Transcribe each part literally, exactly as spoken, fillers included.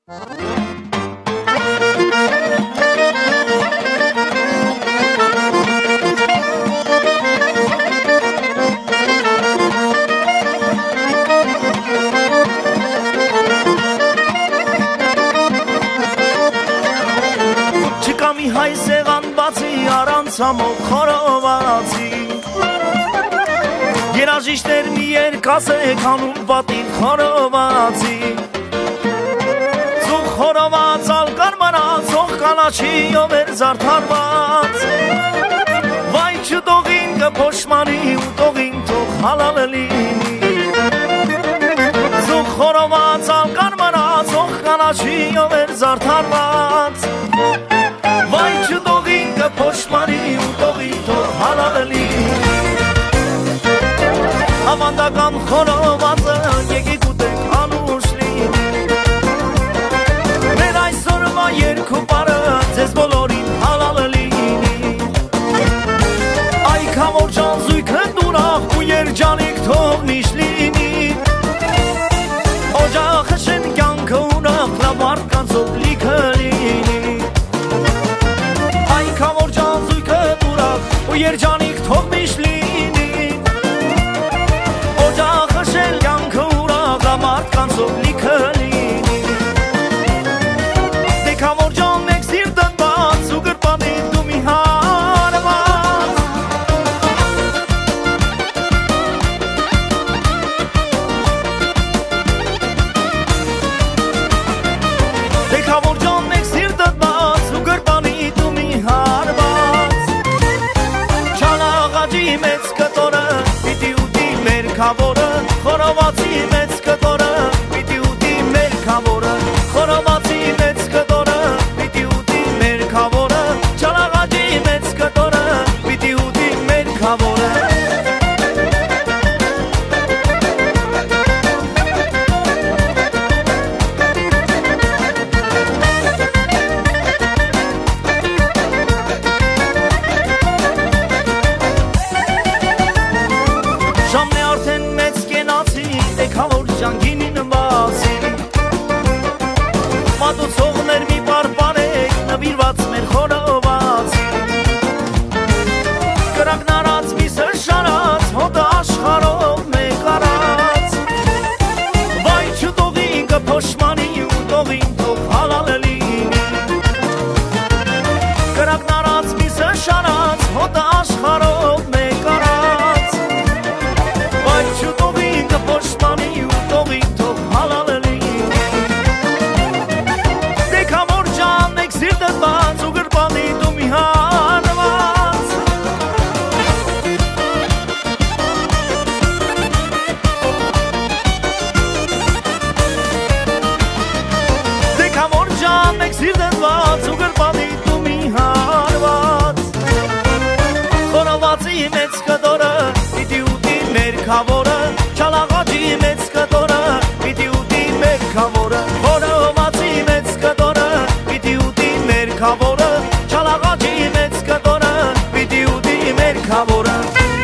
Չկա մի հայ սեղան բացի առանց ամոք խորովածի Երաժիշտներ մի երկասեք հանում պատիվ խորովածի Ծուխ խորոված ալկար մնացող կանաչիով էր զարդարված Վայ չտողին կփոշմանի ու տողին թող հալալ լինի Ծուխ խորոված ալկար մնացող կանաչիով էր զարդարված Վայ չտողին կփոշմանի ու տողին թող հալալ լինի Ավանդական խորովածը եկեք ուտեք անուշ լինի Մեր այսօրվա երկու բարը ձեզ բոլորին հալալ լինի Այ քամոր ջան զույգը դուրախ ու երջանիկ թող միշտ լինի Օջախը շեն կյանքը ունախ լավ մարդկանցով լիքը լինի Այ քամոր ջան զույգը դուրախ ու երջանիկ թող միշտ լինի Մարդկանցով լիքը լինի Դե քամոր ջան մեկ սիրտ ընված ու գրպանի դու մի հարված Դե քամոր ջան մեկ սիրտ ընված ու գրպանի դու մի հարված Չանաղաջի մեծ կտորը պիտի ուտի մեր քավորը Խորովածի մեծ կտորը պիտի ուտի մեր քավորը Խորովածի մեծ կտորը պիտի ուտի մեր քավորը Չանաղաջի մեծ կտորը պիտի ուտի մեր քավորը Ժամն է արդեն մեծ կենացի Քավոր ջանգինին բացի Մատուցողներ մի պարպարեք նվիրված մեր խորովածի Կրակն արած միսը շարած հոտը աշխարհով մեկ արած Վայ չտողին կփոշմանի ու տողին թող հալալ լինի Կրակն արած միսը շարած հոտը աշխարհով մեկ արած Վայ չտողին կփոշմանի Դված ու գրպանի դու մի հարված Դե քամոր ջան մեկ սիր դված ու գրպանի դու մի հարված Խորովածի մեծ կտորը պիտի ուտի մեր քավորը Չալաղաջի մեծ կտորը պիտի ուտի մեր քավորը Խորովածի մեծ կտորը պիտի ուտի մեր քավորը Չալաղաջի մեծ կտորը պիտի ուտի մեր քավորը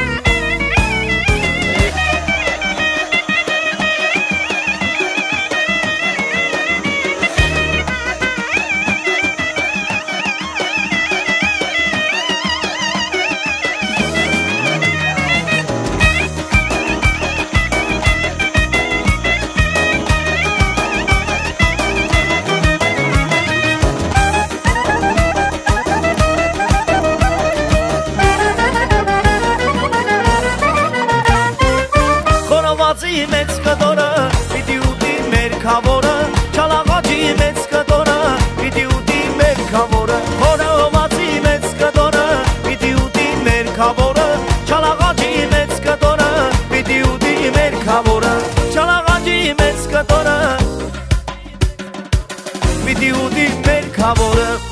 Խորովածի մեծ կտորը պիտի ուտի մեր քավորը Չալաղաջի մեծ կտորը պիտի ուտի մեր քավորը Խորովածի մեծ կտորը պիտի ուտի մեր քավորը Չալաղաջի մեծ կտորը պիտի ուտի մեր քավորը Չալաղաջի մեծ կտորը պիտի ուտի մեր քավորը